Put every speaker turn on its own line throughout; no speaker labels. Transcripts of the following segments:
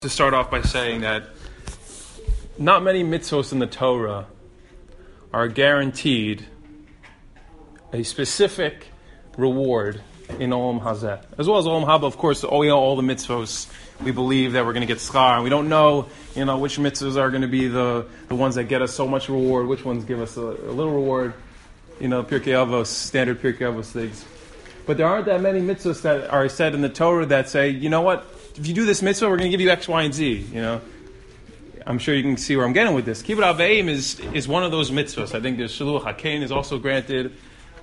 To start off by saying that not many mitzvos in the Torah are guaranteed a specific reward in Olam Hazeh. As well as Olam Haba, of course, all the mitzvos, we believe that we're going to get schar, and we don't know, which mitzvos are going to be the ones that get us so much reward, which ones give us a little reward, Pirkei Avos, standard Pirkei Avos things. But there aren't that many mitzvos that are said in the Torah that say, you know what, if you do this mitzvah, we're going to give you X, Y, and Z. I'm sure you can see where I'm getting with this. Kibbut Aveim is one of those mitzvahs. I think there's Shiluach HaKain is also granted.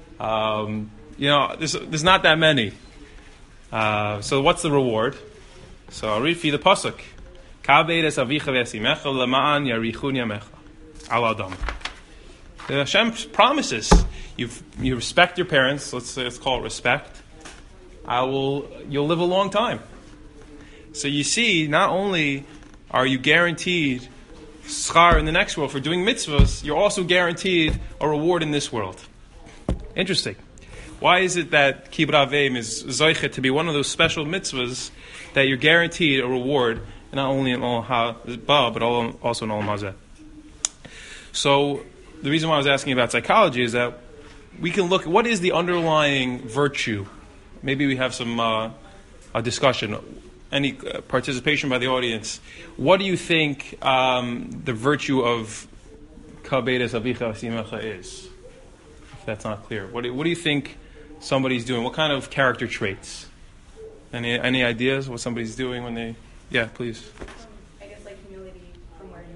There's not that many. So what's the reward? So I'll read for you the pasuk. Kaved es avicha v'esimecha lema'an yarichun yamecha al adam. Hashem promises you respect your parents. Let's call it respect. You'll live a long time. So you see, not only are you guaranteed schar in the next world for doing mitzvahs, you're also guaranteed a reward in this world. Interesting. Why is it that Kibbut Aveim is zoichet to be one of those special mitzvahs that you're guaranteed a reward, not only in Olam Haba, but also in Olam Hazeh? So the reason why I was asking about psychology is that we can look at what is the underlying virtue. Maybe we have some a discussion. Any participation by the audience. What do you think the virtue of Kaved es avicha v'esimecha is? If that's not clear. What do you think somebody's doing? What kind of character traits? Any ideas what somebody's doing when they... Yeah, please.
I guess humility from where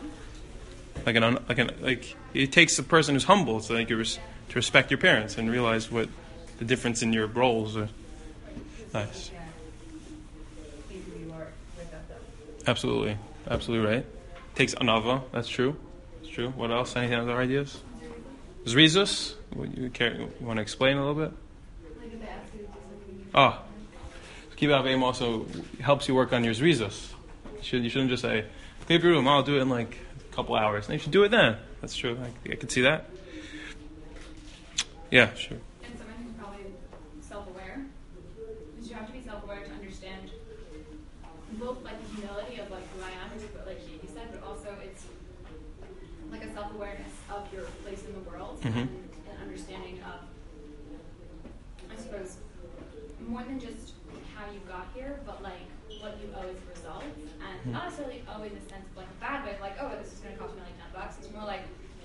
you come.
It takes a person who's humble to respect your parents and realize what the difference in your roles are. Nice. Absolutely right. Takes anava. That's true. What else? Any other ideas? Zrizus. You want to explain a little bit? Kibbut Aveim also helps you work on your zrizus. You shouldn't just say, "Okay, Baruch, I'll do it in a couple hours." And you should do it then. That's true. I can see that. Yeah, sure.
And someone who's probably self-aware. Because you have to be self-aware to understand both the humility of who I am, like you said, but also it's a self-awareness of your place in the world and an understanding of, I suppose, more than just how you got here, but what you owe as a result, and not necessarily owe in the sense of a bad way, this is going to cost me $10. It's more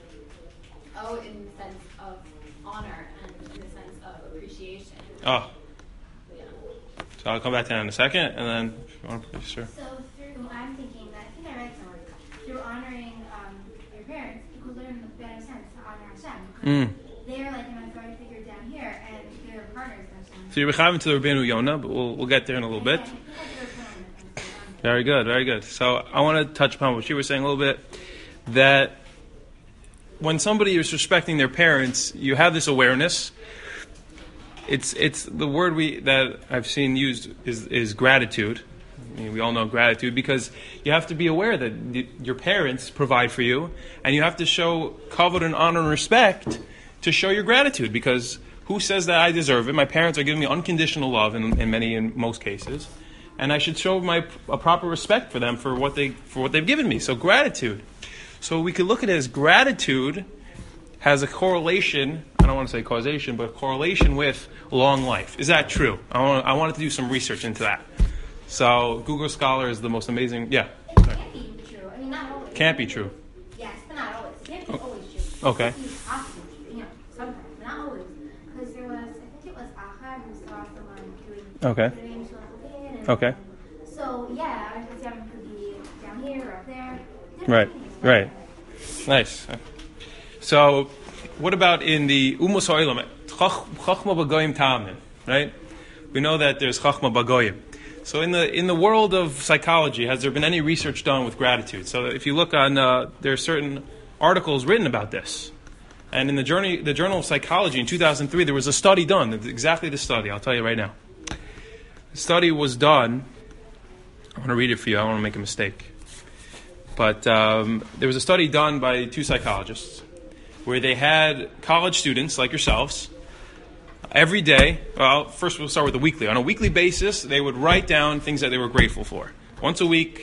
owe in the sense of honor and in the sense of appreciation.
Oh. Yeah. So I'll come back to that in a second, and then if you want to, sure.
So I'm thinking that I think I read somewhere through honoring your parents, you could learn the better sense to honor Hashem. Because they're an authority figure down here, and they're partners in Hashem. So
you're b'chavim to the Rabbeinu Yonah, but we'll get there in a little bit. Very good. So I want to touch upon what you were saying a little bit, that when somebody is respecting their parents, you have this awareness. It's the word that I've seen used is gratitude. We all know gratitude because you have to be aware that your parents provide for you, and you have to show kavod and honor and respect to show your gratitude. Because who says that I deserve it? My parents are giving me unconditional love in most cases, and I should show a proper respect for them for what they've given me. So gratitude. So we could look at it as gratitude has a correlation. I don't want to say causation, but a correlation with long life. Is that true? I wanted to do some research into that. So Google Scholar is the most amazing. Yeah.
It can't be true. Not always.
Can't be true.
Yes, but not always. It can't be always true.
Okay.
It can be possibly true. Sometimes, but not always. Because I think it was Achad who saw someone doing.
Okay.
So Hashem could be down here or up there.
Right. Nice. So, what about in the Umos Ha'olam? Chachma b'goyim ta'amin, right? We know that there's Chachma b'goyim. So in the world of psychology, has there been any research done with gratitude? So if you look on, there are certain articles written about this. And in the Journal of Psychology in 2003, there was a study done, exactly the study, I'll tell you right now. The study was done, I want to read it for you, I don't want to make a mistake. But there was a study done by two psychologists where they had college students like yourselves every day. Well, first we'll start with the weekly. On a weekly basis, they would write down things that they were grateful for. Once a week,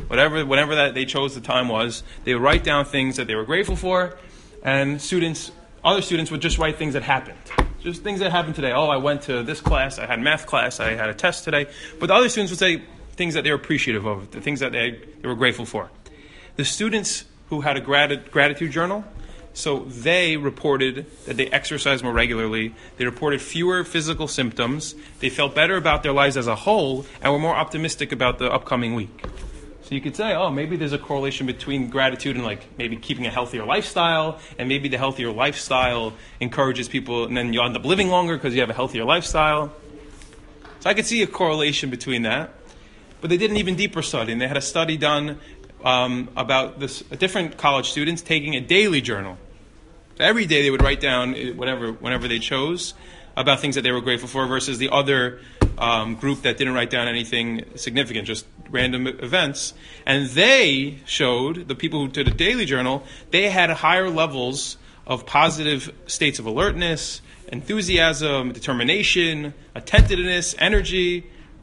whenever that they chose the time was, they would write down things that they were grateful for, and other students would just write things that happened. Just things that happened today. Oh, I went to this class, I had math class, I had a test today. But the other students would say things that they were appreciative of, the things that they were grateful for. The students who had a gratitude journal, so they reported that they exercised more regularly, they reported fewer physical symptoms, they felt better about their lives as a whole, and were more optimistic about the upcoming week. So you could say, oh, maybe there's a correlation between gratitude and like maybe keeping a healthier lifestyle, and maybe the healthier lifestyle encourages people, and then you end up living longer because you have a healthier lifestyle. So I could see a correlation between that. But they did an even deeper study, and they had a study done about different college students taking a daily journal. So every day they would write down whenever they chose about things that they were grateful for, versus the other group that didn't write down anything significant, just random events. And they showed, the people who did a daily journal, they had higher levels of positive states of alertness, enthusiasm, determination, attentiveness, energy.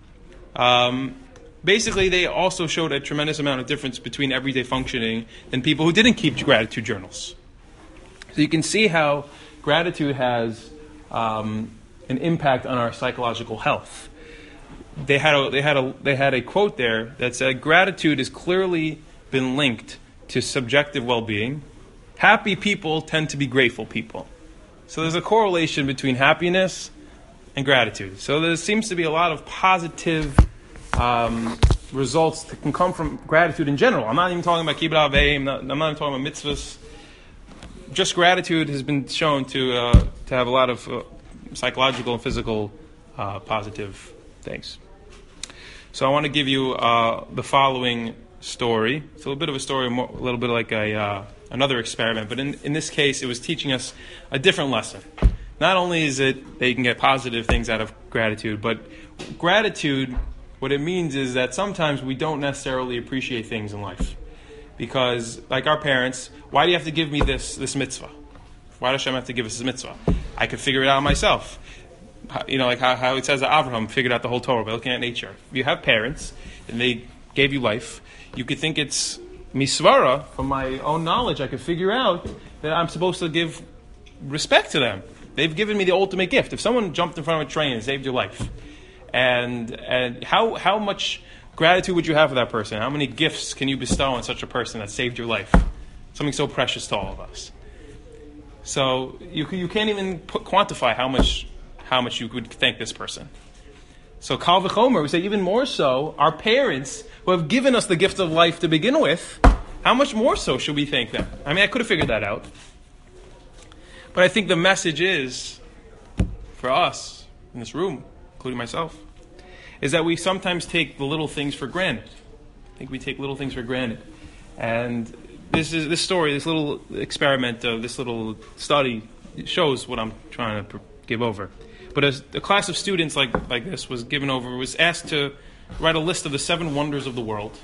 Basically, they also showed a tremendous amount of difference between everyday functioning than people who didn't keep gratitude journals. So you can see how gratitude has an impact on our psychological health. They had a quote there that said, "Gratitude has clearly been linked to subjective well-being. Happy people tend to be grateful people." So there's a correlation between happiness and gratitude. So there seems to be a lot of positive results that can come from gratitude in general. I'm not even talking about kibbutz avim. I'm not even talking about mitzvahs. Just gratitude has been shown to have a lot of psychological and physical positive things. So I want to give you the following story. It's a little bit of a story, a little bit like another experiment, but in this case, it was teaching us a different lesson. Not only is it that you can get positive things out of gratitude, but gratitude, what it means is that sometimes we don't necessarily appreciate things in life. Because, like our parents, why do you have to give me this mitzvah? Why does Hashem have to give us this mitzvah? I could figure it out myself. You know, like how it says that Abraham figured out the whole Torah by looking at nature. If you have parents, and they gave you life, you could think it's misvara, from my own knowledge, I could figure out that I'm supposed to give respect to them. They've given me the ultimate gift. If someone jumped in front of a train and saved your life, and how much gratitude would you have for that person? How many gifts can you bestow on such a person that saved your life? Something so precious to all of us. So you can't even quantify how much you would thank this person. So Kal v'chomer, we say even more so, our parents who have given us the gift of life to begin with, how much more so should we thank them? I mean, I could have figured that out. But I think the message is, for us in this room, including myself, is that we sometimes take the little things for granted. I think we take little things for granted. And this little experiment, this little study shows what I'm trying to give over. But as a class of students like this was asked to write a list of the 7 wonders of the world.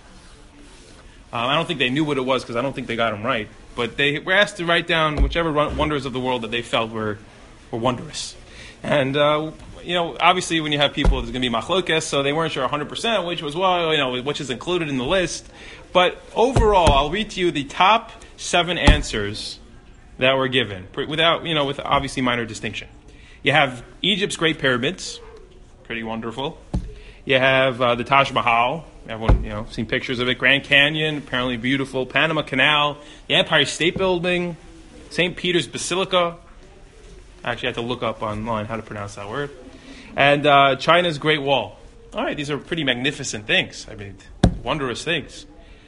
I don't think they knew what it was because I don't think they got them right. But they were asked to write down whichever wonders of the world that they felt were wondrous. And obviously when you have people, there's going to be machlokes, so they weren't sure 100% which is included in the list. But overall, I'll read to you the top 7 answers that were given, with obviously minor distinction. You have Egypt's Great Pyramids, pretty wonderful. You have the Taj Mahal, everyone seen pictures of it. Grand Canyon, apparently beautiful. Panama Canal, the Empire State Building, St. Peter's Basilica. I actually had to look up online how to pronounce that word. And China's Great Wall. All right, these are pretty magnificent things. I mean, wondrous things.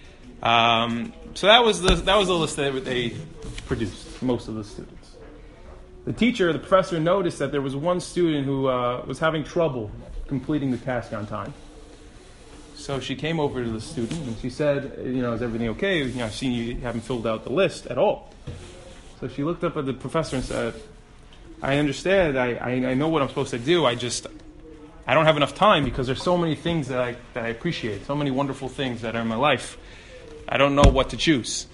So that was the list that they produced, most of the students. The professor noticed that there was one student who was having trouble completing the task on time. So she came over to the student and she said, is everything okay? I've seen you haven't filled out the list at all. So she looked up at the professor and said, I understand, I know what I'm supposed to do, I don't have enough time because there's so many things that I appreciate, so many wonderful things that are in my life. I don't know what to choose.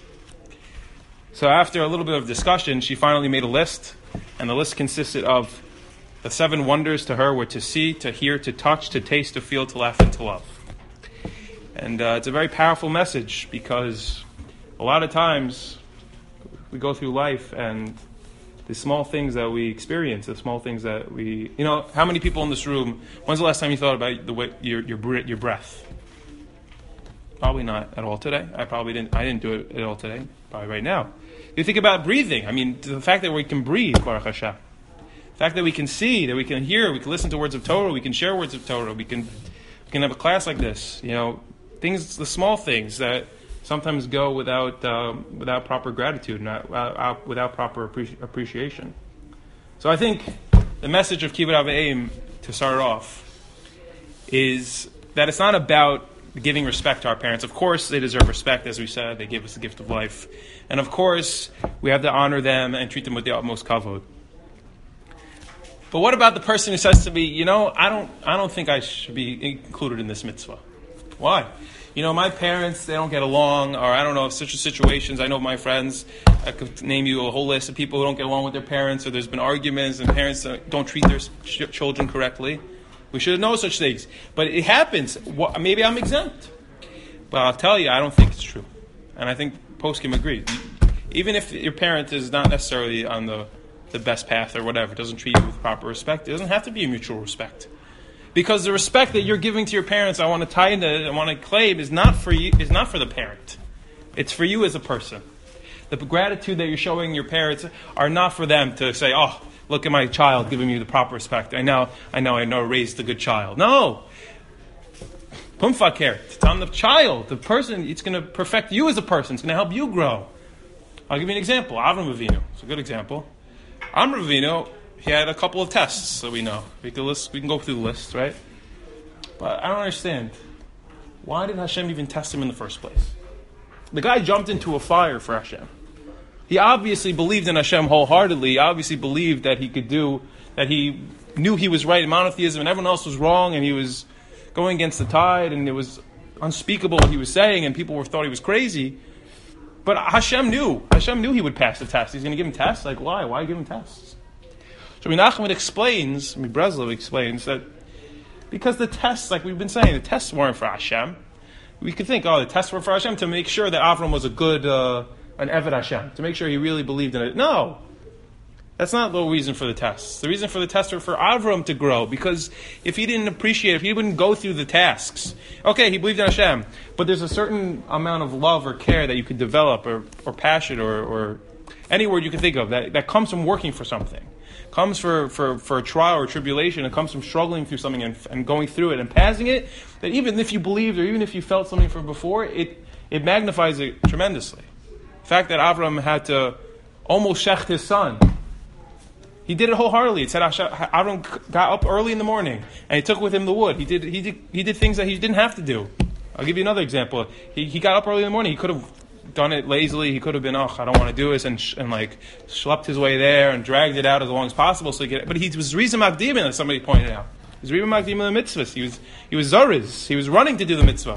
So after a little bit of discussion, she finally made a list, and the list consisted of the 7 wonders to her were to see, to hear, to touch, to taste, to feel, to laugh, and to love. And it's a very powerful message because a lot of times we go through life and the small things that we experience, the small things that we, how many people in this room, when's the last time you thought about the way your breath? Probably not at all today. I didn't do it at all today. Probably right now. You think about breathing. I mean, the fact that we can breathe, Baruch Hashem. The fact that we can see, that we can hear, we can listen to words of Torah, we can share words of Torah, we can have a class like this. Things, the small things that sometimes go without proper gratitude, without proper appreciation. So I think the message of Kibbud Av V'Em, to start off, is that it's not about giving respect to our parents. Of course, they deserve respect, as we said. They gave us the gift of life. And of course, we have to honor them and treat them with the utmost kavod. But what about the person who says to me, I don't think I should be included in this mitzvah? Why? My parents, they don't get along, or I don't know, such situations. I know my friends, I could name you a whole list of people who don't get along with their parents, or there's been arguments and parents don't treat their children correctly. We should know such things. But it happens. Maybe I'm exempt. But I'll tell you, I don't think it's true. And I think poskim agree. Even if your parent is not necessarily on the best path or whatever, doesn't treat you with proper respect, it doesn't have to be a mutual respect. Because the respect that you're giving to your parents, I want to claim, is not for you, is not for the parent. It's for you as a person. The gratitude that you're showing your parents are not for them to say, oh, look at my child giving me the proper respect. I know, raised a good child. No! Pumfaker. It's on the child, the person. It's going to perfect you as a person. It's going to help you grow. I'll give you an example. Avram Avinu. It's a good example. Avram Avinu, he had a couple of tests that we know. We can go through the list, right? But I don't understand. Why did Hashem even test him in the first place? The guy jumped into a fire for Hashem. He obviously believed in Hashem wholeheartedly. He obviously believed that he could do, that he knew he was right in monotheism and everyone else was wrong, and he was going against the tide, and it was unspeakable what he was saying, and people thought he was crazy. But Hashem knew he would pass the test. He's going to give him tests? Like, why? Why give him tests? So Menachem explains, Breslov explains that because the tests, like we've been saying, the tests weren't for Hashem. We could think, the tests were for Hashem to make sure that Avram was a good, an Eved Hashem, to make sure he really believed in it. No! That's not the reason for the tests. The reason for the tests were for Avram to grow, because if he didn't appreciate it, if he wouldn't go through the tasks, okay, he believed in Hashem, but there's a certain amount of love or care that you could develop, or passion, or any word you can think of, that comes from working for something. Comes for a trial or a tribulation. It comes from struggling through something and going through it and passing it. That even if you believed or even if you felt something from before, it magnifies it tremendously. The fact that Avram had to almost shecht his son, he did it wholeheartedly. It said Avram got up early in the morning and he took with him the wood. He did things that he didn't have to do. I'll give you another example. He got up early in the morning. He could have done it lazily. He could have been, I don't want to do this, and schlepped his way there and dragged it out as long as possible. So but he was Rizim Makdimin, as somebody pointed out. He was Rizim Makdimin the mitzvahs. He was Zoriz. He was running to do the mitzvah.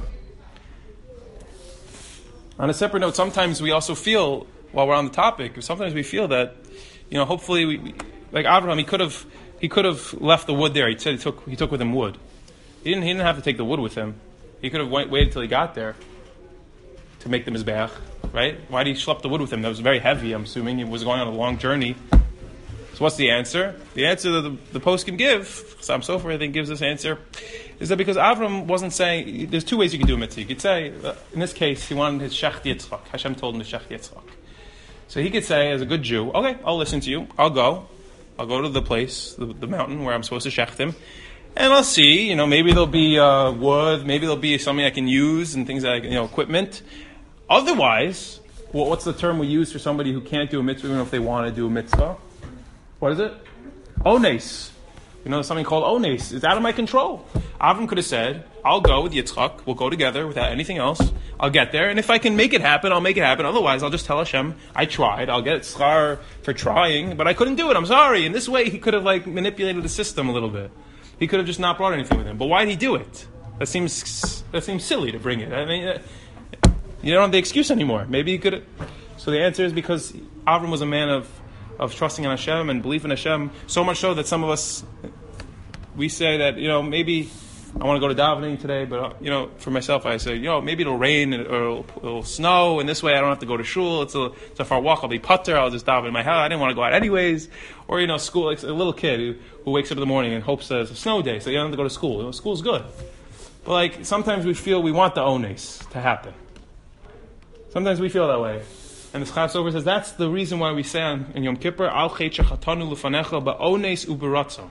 On a separate note, sometimes we also feel, while we're on the topic, sometimes we feel that, hopefully, like Abraham, he could have left the wood there. He said he took with him wood. He didn't have to take the wood with him. He could have waited till he got there to make the mizbeach, right? Why did he schlep the wood with him? That was very heavy, I'm assuming. He was going on a long journey. So what's the answer? The answer that the poskim give, Chassam Sofer I think gives this answer, is that because Avram wasn't saying, there's two ways you can do a mitzvah. You could say, in this case, he wanted his Shech Yitzchak. Hashem told him to Shech Yitzchak. So he could say, as a good Jew, okay, I'll listen to you. I'll go to the place, the mountain where I'm supposed to shecht him, and I'll see, maybe there'll be wood, maybe there'll be something I can use and things like, equipment. Otherwise, what's the term we use for somebody who can't do a mitzvah even if they want to do a mitzvah? What is it? Ones. Something called ones. It's out of my control. Avram could have said, I'll go with Yitzchak, we'll go together without anything else, I'll get there, and if I can make it happen, I'll make it happen. Otherwise, I'll just tell Hashem, I tried, I'll get schar for trying, but I couldn't do it, I'm sorry. In this way, he could have manipulated the system a little bit. He could have just not brought anything with him. But why did he do it? That seems silly to bring it. I mean, you don't have the excuse anymore. Maybe he could have. So the answer is because Avram was a man of trusting in Hashem and belief in Hashem, so much so that some of us, we say that, maybe I want to go to davening today, but for myself, I say, maybe it'll rain or it'll snow, and this way I don't have to go to shul. It's a far walk. I'll be putter. I'll just daven in my house. I didn't want to go out anyways. Or school. Like a little kid who wakes up in the morning and hopes that it's a snow day, so you don't have to go to school. School's good, but sometimes we feel we want the ones to happen. Sometimes we feel that way. And the Chav Sofer says that's the reason why we say in Yom Kippur, Al chet shechatanu lefanecha ba'ones uberatzon.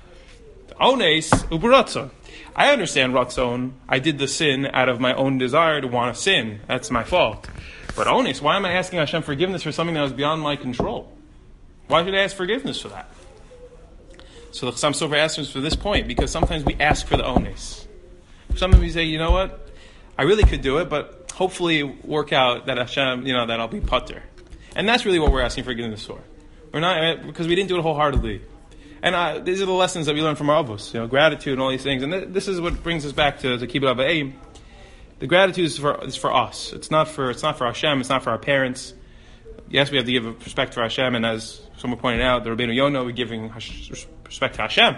Ones uberatzon. I understand ratzon. I did the sin out of my own desire to want to sin. That's my fault. But ones, why am I asking Hashem forgiveness for something that was beyond my control? Why should I ask forgiveness for that? So the Chav Sofer asks us for this point, because sometimes we ask for the ones. Sometimes we say, you know what? I really could do it, but hopefully work out that Hashem, that I'll be putter. And that's really what we're asking forgiveness for. We're not, because we didn't do it wholeheartedly. And these are the lessons that we learn from our Avos, gratitude and all these things. And this is what brings us back to Kibbut Avayim. The gratitude is for us. It's not for Hashem. It's not for our parents. Yes, we have to give respect for Hashem, and as someone pointed out, the Rabbeinu Yonah, we're giving respect to Hashem.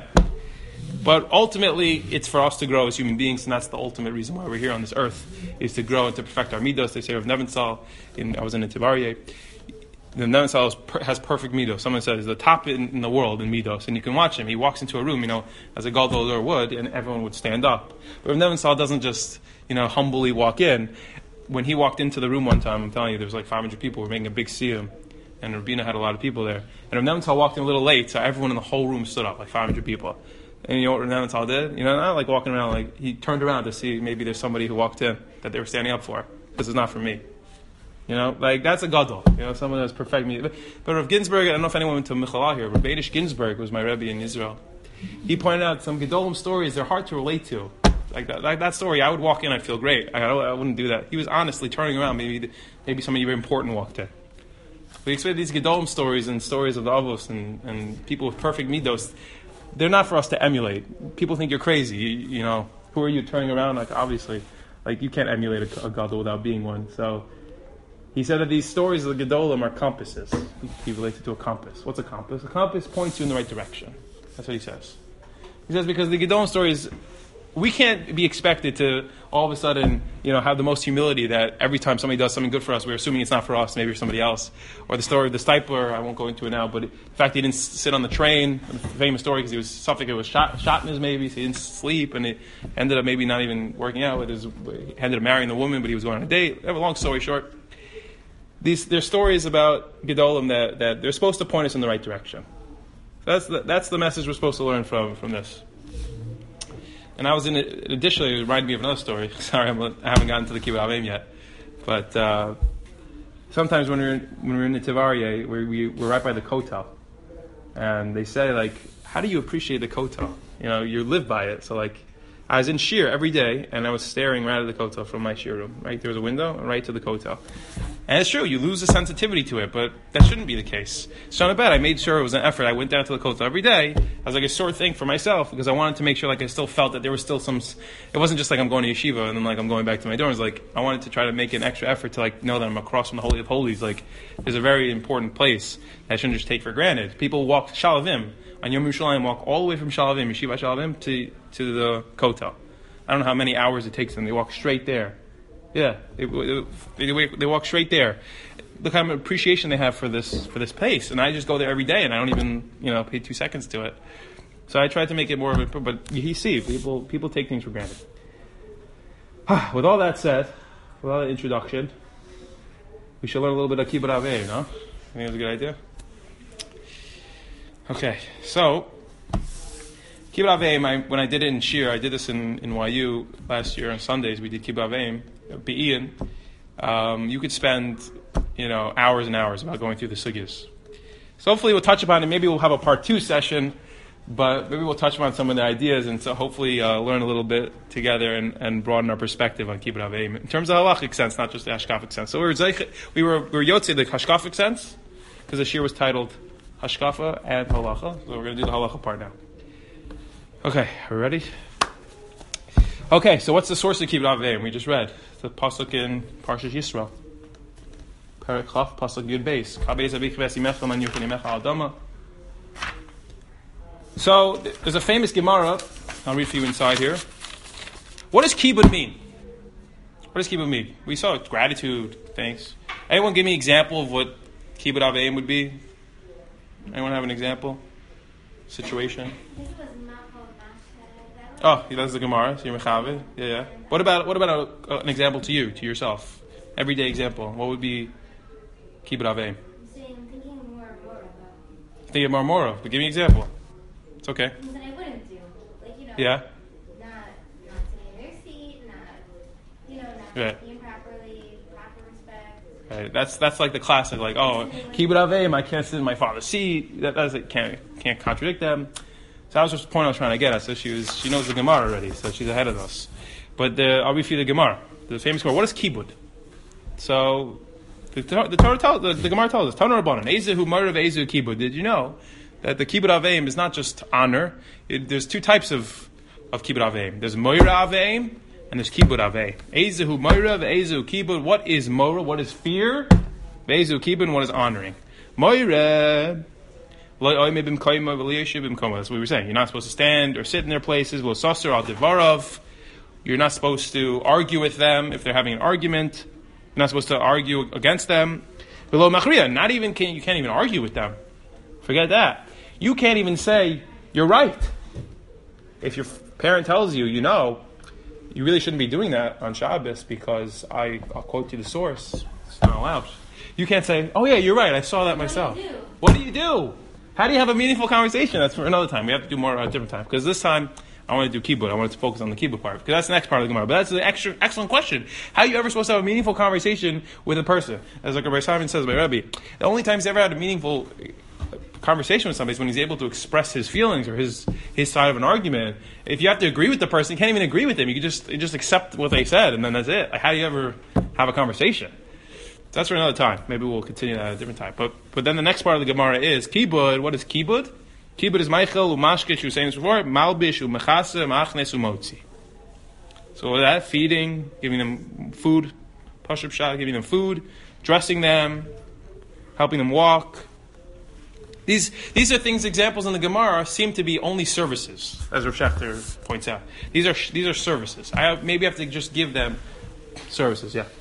But ultimately, it's for us to grow as human beings, and that's the ultimate reason why we're here on this earth, is to grow and to perfect our midos. They say Rav Nebenzahl, I was in Tivarye, the Nebenzahl has perfect midos. Someone said he's the top in the world in midos, and you can watch him. He walks into a room, as a Gadol would, and everyone would stand up. But Rav Nebenzahl doesn't just, humbly walk in. When he walked into the room one time, I'm telling you, there was like 500 people. We're making a big siyum, and Rabina had a lot of people there. And Rav Nebenzahl walked in a little late, so everyone in the whole room stood up, like 500 people. And you know what Rav Nebenzahl did? Not like walking around, he turned around to see maybe there's somebody who walked in that they were standing up for. This is not for me. That's a gadol. Someone that's perfect me. But Rav Ginsburg, I don't know if anyone went to Michalah here, but Beidish Ginsburg was my Rebbe in Israel. He pointed out some gedolim stories, they're hard to relate to. Like that story, I would walk in, I'd feel great. I wouldn't do that. He was honestly turning around, maybe somebody very important walked in. We expect these gedolim stories and stories of the Avos and people with perfect midos. They're not for us to emulate. People think you're crazy. Who are you turning around? Obviously, you can't emulate a gadol without being one. So he said that these stories of the gedolim are compasses. He related to a compass. What's a compass? A compass points you in the right direction. That's what he says. He says because the gedolim stories, we can't be expected to all of a sudden, have the most humility that every time somebody does something good for us, we're assuming it's not for us, maybe for somebody else. Or the story of the Stipler, I won't go into it now, but in fact he didn't sit on the train, the famous story, because he was suffering, it was shot in his maybe, so he didn't sleep, and it ended up maybe not even working out with he ended up marrying the woman, but he was going on a date. Have a long story short. There's stories about Gedolim that they're supposed to point us in the right direction. So that's the message we're supposed to learn from this. And I was additionally, it reminded me of another story. Sorry, I haven't gotten to the Kibbut Avayim yet. But sometimes when we're in the Tivarye, we're right by the Kotel. And they say, how do you appreciate the Kotel? You live by it. So, I was in Shir every day, and I was staring right at the Kotel from my Shir room. Right, there was a window, and right to the Kotel. And it's true, you lose the sensitivity to it, but that shouldn't be the case. So on a bet, I made sure it was an effort. I went down to the Kotel every day as a sore thing for myself, because I wanted to make sure I still felt that there was still some. It wasn't just I'm going to yeshiva and then I'm going back to my dorms. I wanted to try to make an extra effort to know that I'm across from the Holy of Holies. There's a very important place that I shouldn't just take for granted. People walk Shalavim on Yom Yerushalayim, walk all the way from Shalavim, Yeshiva Shalavim, to the Kotel. I don't know how many hours it takes them. They walk straight there. Yeah, they walk straight there. The kind of appreciation they have for this place, and I just go there every day, and I don't even pay 2 seconds to it. So I tried to make it more of a. But you see, people take things for granted. With all that said, with all that introduction, we should learn a little bit of Kibbut Avayim, no? I think that's a good idea. Okay, so Kibbut Avayim, when I did it in Shir, I did this in YU last year on Sundays. We did Kibbut Avayim. Be'in, you could spend, hours and hours about going through the sugyas. So hopefully we'll touch upon it. Maybe we'll have a part 2 session, but maybe we'll touch upon some of the ideas, and so hopefully learn a little bit together and broaden our perspective on Kibbut Avayim in terms of halachic sense, not just the hashkafic sense. So we were yotzei the hashkafic sense because the shir was titled Hashkafa and Halacha. So we're going to do the halacha part now. Okay, are we ready? Okay, so what's the source of Kibbut Avayim? We just read the pasuk in Parshas Yisrael. Perek Chaf, pasuk Yud Beis. Kabeis avich v'esimecha man yuchinimecha al dama. So there's a famous Gemara. I'll read for you inside here. What does kibud mean? What does kibud mean? We saw gratitude, thanks. Anyone give me an example of what kibud aveim would be? Anyone have an example? Situation?
This was not called Mashka.
Oh, that's the Gemara. So you're mechavid. Yeah. What about an example to you, to yourself? Everyday example. What would be kibud aveim?
I'm thinking more and more about
Think of Marmora, but give me an example. It's okay.
things that I wouldn't do. Like,
Yeah.
not sitting in their seat, not
Right.
speaking properly, proper respect.
Right. That's like the classic, like, oh, kibud aveim, I can't sit in my father's seat. That's it. Can't contradict them. So that was just the point I was trying to get at. So she knows the Gemara already, so she's ahead of us. But I'll read you the Gemara, the famous Gemara. What is kibud? So the Gemara tells us, Tanu Rabbanan, Ezehu Marav Ezehu Kibud. Did you know that the kibud aveim is not just honor? There's two types of kibud aveim. There's moira aveim and there's kibud aveim. Ezehu moira, ezehu kibud. What is moira? What is fear? Ezehu kibud. And what is honoring? Moira. That's what we were saying. You're not supposed to stand or sit in their places. You're not supposed to argue with them if they're having an argument. You're not supposed to argue against them. Not even you can't even argue with them. Forget that. You can't even say you're right. If your parent tells you, you really shouldn't be doing that on Shabbos because I'll quote you the source. It's not allowed. You can't say, oh yeah, you're right. I saw that myself. What do you do? How do you have a meaningful conversation? That's for another time. We have to do more at a different time. Because this time, I want to do kibud. I want to focus on the kibud part. Because that's the next part of the Gemara. But that's an excellent question. How are you ever supposed to have a meaningful conversation with a person? As like Rabbi Simon says by Rebbe, the only time he's ever had a meaningful conversation with somebody is when he's able to express his feelings or his side of an argument. If you have to agree with the person, you can't even agree with them. You just accept what they said, and then that's it. Like, how do you ever have a conversation? That's for another time. Maybe we'll continue that at a different time. But then the next part of the Gemara is kibud. What is kibud? Kibud is meichel umashkish. We're saying this before. Malbish umechase machnes umotzi. So with that, feeding, giving them food, pashup shah, giving them food, dressing them, helping them walk. These are things. Examples in the Gemara seem to be only services, as Rav Shechter points out. These are services. Maybe I have to just give them services. Yeah.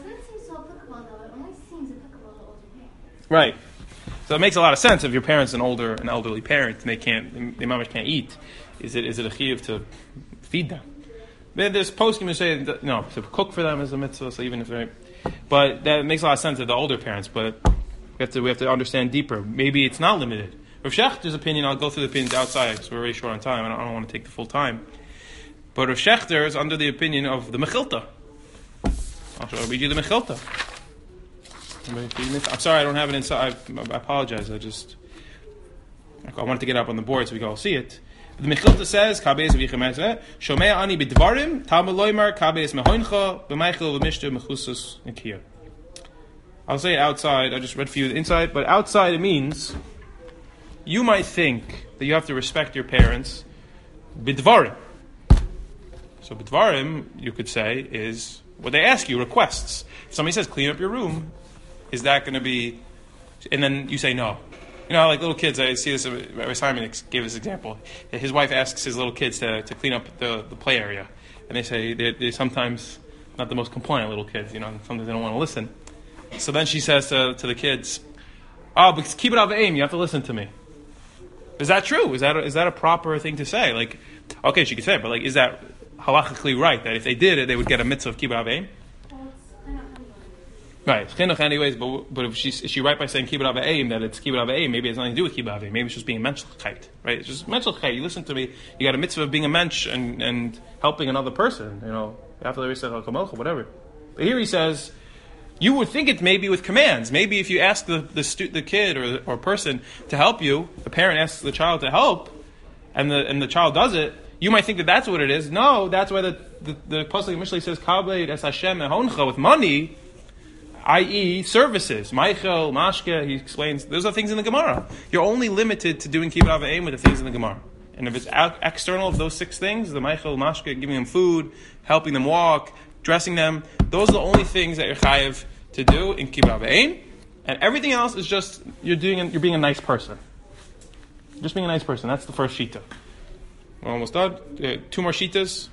Right. So it makes a lot of sense if your parent's an elderly parent and they can't eat. Is it a chiyuv to feed them? There's poskim who say no, to cook for them is a mitzvah. So even if they're, but that makes a lot of sense to the older parents. But we have to understand deeper. Maybe it's not limited. Rav Shechter's opinion, I'll go through the opinions outside because we're very short on time. I don't want to take the full time. But Rav Shechter is under the opinion of the Mechilta. I'll read you the Mechilta. I'm sorry, I don't have it inside. I apologize. I wanted to get up on the board so we can all see it. The Mechilta says, "Kabeis v'yichemezeh shomei ani b'dvarim talmud loymar kabeis mehoincha b'meichel v'mishtu mechusus nikiyah." I'll say it outside. I just read for you the inside, but outside it means you might think that you have to respect your parents b'dvarim. So b'dvarim, you could say, is what they ask you, requests. If somebody says, "Clean up your room," is that going to be, and then you say no. Like little kids, I see this, Rabbi Simon gave this example. His wife asks his little kids to clean up the play area. And they say they're sometimes not the most compliant little kids, sometimes they don't want to listen. So then she says to the kids, but keep it out of aim, you have to listen to me. Is that true? Is that a proper thing to say? Like, okay, she could say it, but is that halachically right, that if they did it, they would get a mitzvah of keep it out of aim? Right, it's chinuch anyways, but if she right by saying kibbud avayim, that it's kibbud avayim, maybe it has nothing to do with kibbud avayim. Maybe it's just being menschlichkeit, right? It's just menschlichkeit. You listen to me, you got a mitzvah of being a mensch and helping another person, after the Risach HaKamocha, whatever. But here he says, you would think it maybe with commands. Maybe if you ask the kid or person to help you, the parent asks the child to help, and the child does it, you might think that that's what it is. No, that's why the Pasuk Mishlei says, Kabed es Hashem mehoncha, with money, i.e. services. Meichel, Mashke, he explains, those are things in the Gemara. You're only limited to doing kibbud avayim with the things in the Gemara. And if it's external of those 6 things, the Meichel, Mashke, giving them food, helping them walk, dressing them, those are the only things that you're chayiv to do in kibbud avayim. And everything else is just, you're being a nice person. Just being a nice person. That's the first shita. We're almost done. 2 more shitas.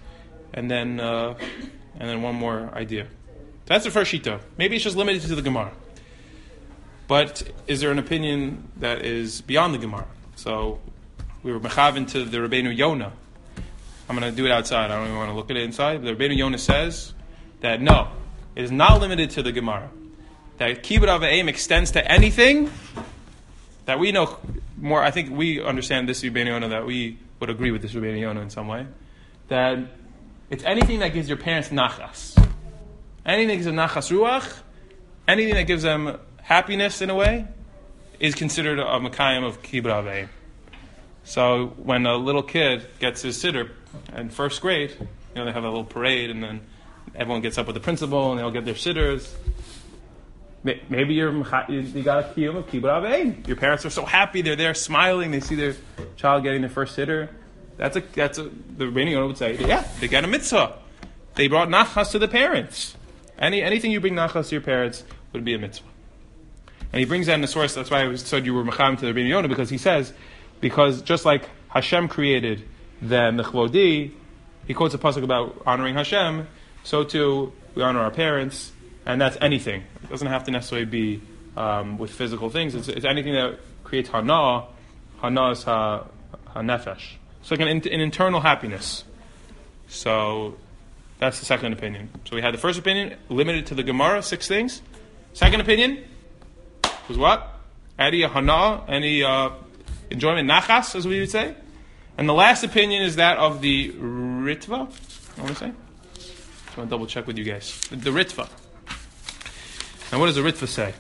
and then one more idea. That's the first shita. Maybe it's just limited to the Gemara. But is there an opinion that is beyond the Gemara? So we were mechaven to the Rabbeinu Yonah. I'm going to do it outside. I don't even want to look at it inside. But the Rabbeinu Yonah says that no, it is not limited to the Gemara. That Kibbud Av V'Em extends to anything that we know more. I think we understand this Rabbeinu Yonah, that we would agree with this Rabbeinu Yonah in some way. That it's anything that gives your parents nachas. Anything that gives them nachas ruach, anything that gives them happiness in a way, is considered a Makayim of Kibbud Av V'Em. So when a little kid gets his siddur in first grade, they have a little parade, and then everyone gets up with the principal, and they'll get their siddurs. Maybe you got a kiyum of Kibbud Av V'Em. Your parents are so happy; they're there smiling. They see their child getting their first siddur. The Rabbeinu Yonah would say, yeah, they get a mitzvah. They brought nachas to the parents. Anything you bring nachas to your parents would be a mitzvah. And he brings that in the source. That's why I said you were macham to the Rabbeinu Yonah, because he says, because just like Hashem created the nechvodi, he quotes a pasuk about honoring Hashem. So too we honor our parents, and that's anything. It doesn't have to necessarily be with physical things. It's anything that creates hana. Hana is ha-nefesh. It's like an internal happiness. So that's the second opinion. So we had the first opinion, limited to the Gemara, 6 things. Second opinion was what? Any hana, any enjoyment, nachas, as we would say. And the last opinion is that of the Ritva. I want to say. Just want to double check with you guys. The Ritva. Now, what does the Ritva say?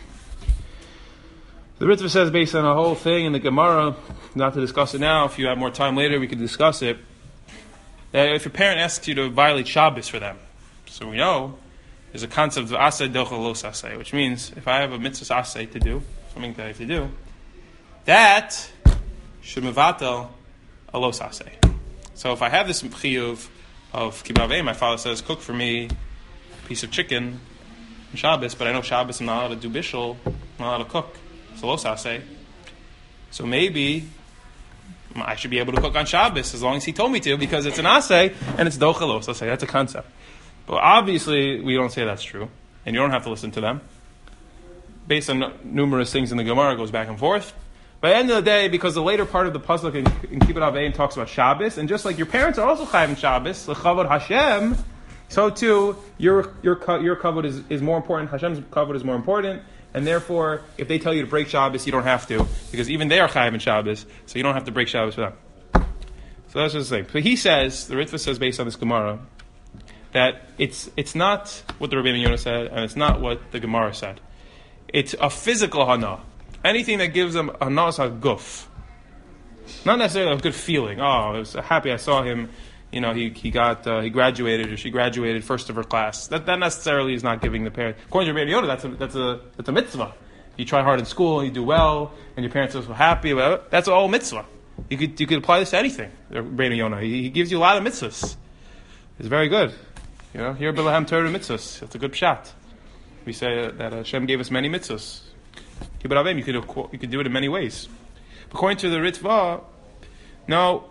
The Ritva says, based on a whole thing in the Gemara, not to discuss it now, if you have more time later, we could discuss it, that if a parent asks you to violate Shabbos for them, so we know there's a concept of asay dochel los asay, which means if I have a mitzvah asay to do, something that I have to do, that should mevatel a los asay. So if I have this chiyuv of Kibbud Av V'Em, my father says, cook for me a piece of chicken on Shabbos, but I know Shabbos I'm not allowed to do bishul, I'm not allowed to cook. It's a los asay. So maybe I should be able to cook on Shabbos as long as he told me to, because it's an asay and it's dochel los asay. That's a concept. But obviously we don't say that's true, and you don't have to listen to them. Based on numerous things in the Gemara, it goes back and forth. By the end of the day, because the later part of the pasuk in Kibbud Av V'Em talks about Shabbos, and just like your parents are also chayav in Shabbos, l'chavod Hashem, so too your kavod is more important. Hashem's kavod is more important, and therefore, if they tell you to break Shabbos, you don't have to, because even they are chayav in Shabbos, so you don't have to break Shabbos for them. So that's just the thing. So he says, the Ritva says, based on this Gemara, that it's not what the Rabbeinu Yonah said, and it's not what the Gemara said. It's a physical hana. Anything that gives them hanas haguf. Not necessarily a good feeling. Oh, I was happy I saw him. He graduated, or she graduated first of her class. That necessarily is not giving the parent. According to Rabbeinu Yonah, that's a mitzvah. You try hard in school, you do well, and your parents are so happy about it. That's all mitzvah. You could apply this to anything. Rabbeinu Yonah, he gives you a lot of mitzvahs. It's very good. Here B'Lahem Torah mitzvahs. That's a good pshat. We say that Hashem gave us many mitzvahs. Kibbud Av V'Em, you could do it in many ways. According to the Ritva, no.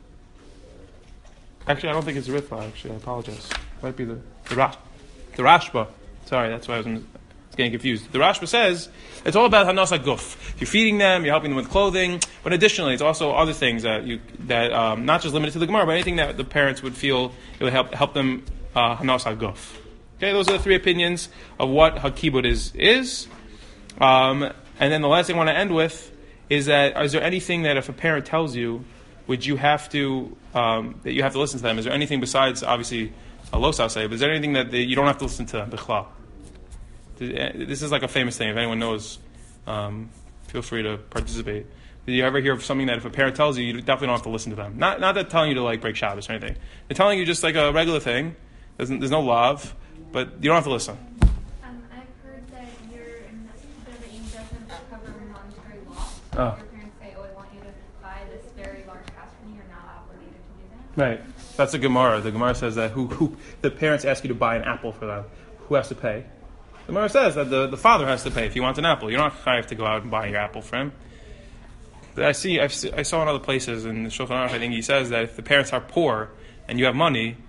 Actually, I don't think it's the Ritva. Actually, I apologize. It might be the Rashba. Sorry, that's why I was getting confused. The Rashba says it's all about hanas haguf. You're feeding them, you're helping them with clothing, but additionally, it's also other things that not just limited to the Gemara, but anything that the parents would feel it would help them hanas haguf. Okay, those are the 3 opinions of what hakibud is. And then the last thing I want to end with is there anything that if a parent tells you, would you have to that you have to listen to them? Is there anything besides obviously a los asay? But is there anything that you don't have to listen to them? Bichlal. This is like a famous thing. If anyone knows, feel free to participate. Did you ever hear of something that if a parent tells you, you definitely don't have to listen to them? Not that telling you to like break Shabbos or anything. They're telling you just like a regular thing. There's no love, but you don't have to listen.
I've heard that your Kibbud Av V'Em doesn't cover monetary loss.
Oh.
Your parents say, I want you to buy this very large house for me. You're not obligated to do that.
Right. That's a Gemara. The Gemara says that who the parents ask you to buy an apple for them. Who has to pay? The Gemara says that the father has to pay if he wants an apple. You don't have to go out and buy your apple for him. But I saw in other places in the Shulchan Aruch, I think he says that if the parents are poor and you have money,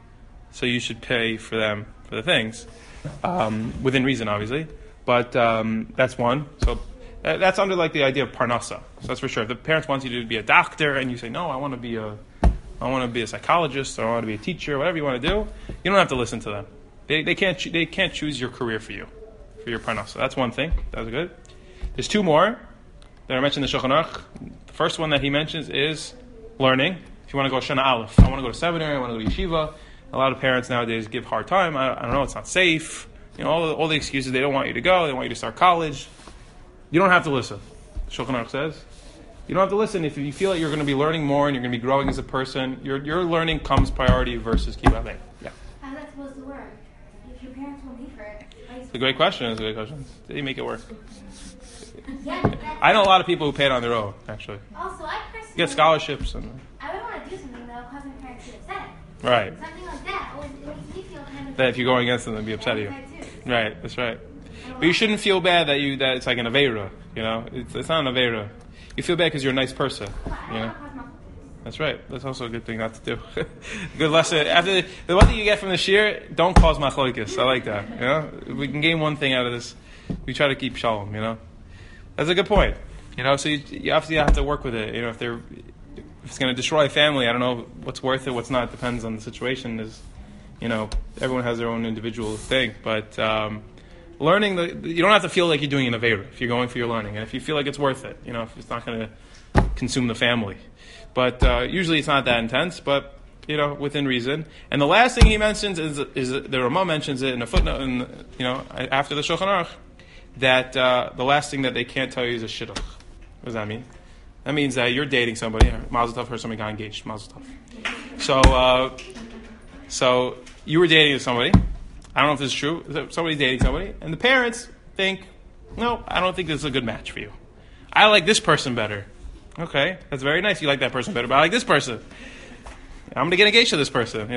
so you should pay for them for the things, within reason, obviously. But that's one. So that's under like the idea of parnasa. So that's for sure. If the parents want you to be a doctor and you say, no, I want to be a psychologist, or I want to be a teacher, whatever you want to do, you don't have to listen to them. They can't choose your career for you, for your parnasa. That's one thing. That's good. There's two more that are mentioned in the Shulchan Aruch. The first one that he mentions is learning. If you want to go Shana Aleph, I want to go to seminary, I want to go to yeshiva. A lot of parents nowadays give hard time. I don't know, it's not safe. All the excuses. They don't want you to go. They want you to start college. You don't have to listen. Shulchan Aruch says you don't have to listen if you feel like you're going to be learning more and you're going to be growing as a person. Your learning comes priority versus kibbutz. Yeah.
How's that supposed to work? If your parents won't pay for it,
It's a great question. Did he make it work?
yeah.
I know a lot of people who paid on their own. Actually,
Also, I personally
get scholarships and
I wouldn't want to do something that will cause my parents to get upset.
right.
Something like that always it makes me feel kind of.
That if you're going against them, they'd be upset at you.
Too.
Right. That's right. But you shouldn't feel bad that it's like an aveira. It's not an aveira. You feel bad because you're a nice person. That's right. That's also a good thing not to do. Good lesson. After the one thing you get from the shir, don't cause machloikis. I like that. If we can gain one thing out of this, we try to keep shalom. That's a good point. So you obviously have to work with it. If it's going to destroy a family, I don't know what's worth it, what's not. Depends on the situation. Everyone has their own individual thing, but. Learning, you don't have to feel like you're doing an aveira if you're going for your learning, and if you feel like it's worth it, if it's not going to consume the family. But usually it's not that intense, but within reason. And the last thing he mentions is the Ramah mentions it in a footnote, after the Shulchan Aruch, that the last thing that they can't tell you is a shidduch. What does that mean? That means that you're dating somebody. Mazel tov, heard somebody got engaged. Mazel tov. So you were dating somebody. I don't know if this is true. Somebody's dating somebody, and the parents think, no, I don't think this is a good match for you. I like this person better. Okay, that's very nice. You like that person better, but I like this person. I'm going to get engaged to this person,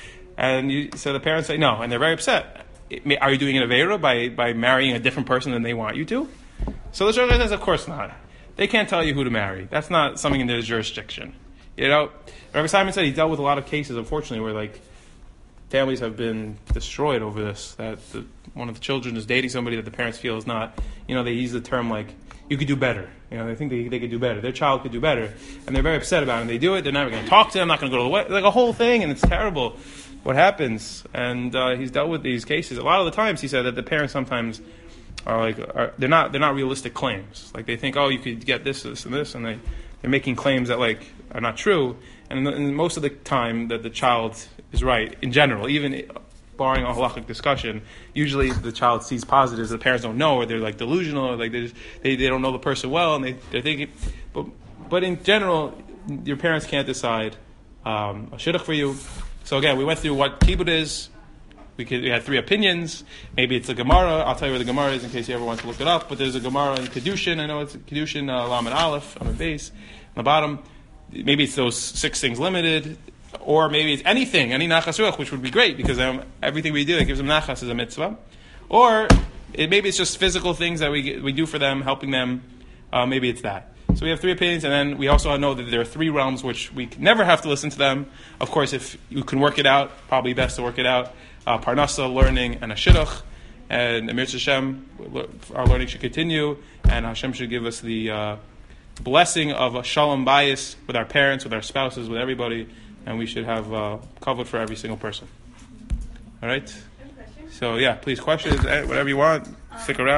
And so the parents say no, and they're very upset. Are you doing an aveira by marrying a different person than they want you to? So the Shulchan says, of course not. They can't tell you who to marry. That's not something in their jurisdiction. Rabbi Simon said he dealt with a lot of cases, unfortunately, where families have been destroyed over this, that one of the children is dating somebody that the parents feel is not, they use the term like, you could do better. They think they could do better. Their child could do better. And they're very upset about it. And they do it. They're never going to talk to them, not going to go to the wedding. Like a whole thing, and it's terrible what happens. And he's dealt with these cases. A lot of the times he said that the parents sometimes they're not realistic claims. Like they think, oh, you could get this, and this, and they're making claims that are not true. And most of the time that the child is right, in general, even barring a halachic discussion, usually the child sees positives the parents don't know, or they're delusional, or they don't know the person well, and they're thinking. But in general, your parents can't decide a shidduch for you. So again, we went through what kibbutz is. We had three opinions. Maybe it's a Gemara. I'll tell you where the Gemara is in case you ever want to look it up. But there's a Gemara in Kedushin. I know it's Kedushin, Lamed Aleph on the base, on the bottom. Maybe it's those 6 things limited, or maybe it's anything, any nachas ruach, which would be great because everything we do that gives them nachas is a mitzvah. Or maybe it's just physical things that we do for them, helping them. Maybe it's that. So we have 3 opinions, and then we also know that there are 3 realms which we never have to listen to them. Of course, if you can work it out, probably best to work it out. Parnasa, learning, and a shidduch. And Amir Hashem, our learning should continue, and Hashem should give us the blessing of a shalom bayis with our parents, with our spouses, with everybody, and we should have kavod for every single person. All right? So, please, questions, whatever you want, stick around.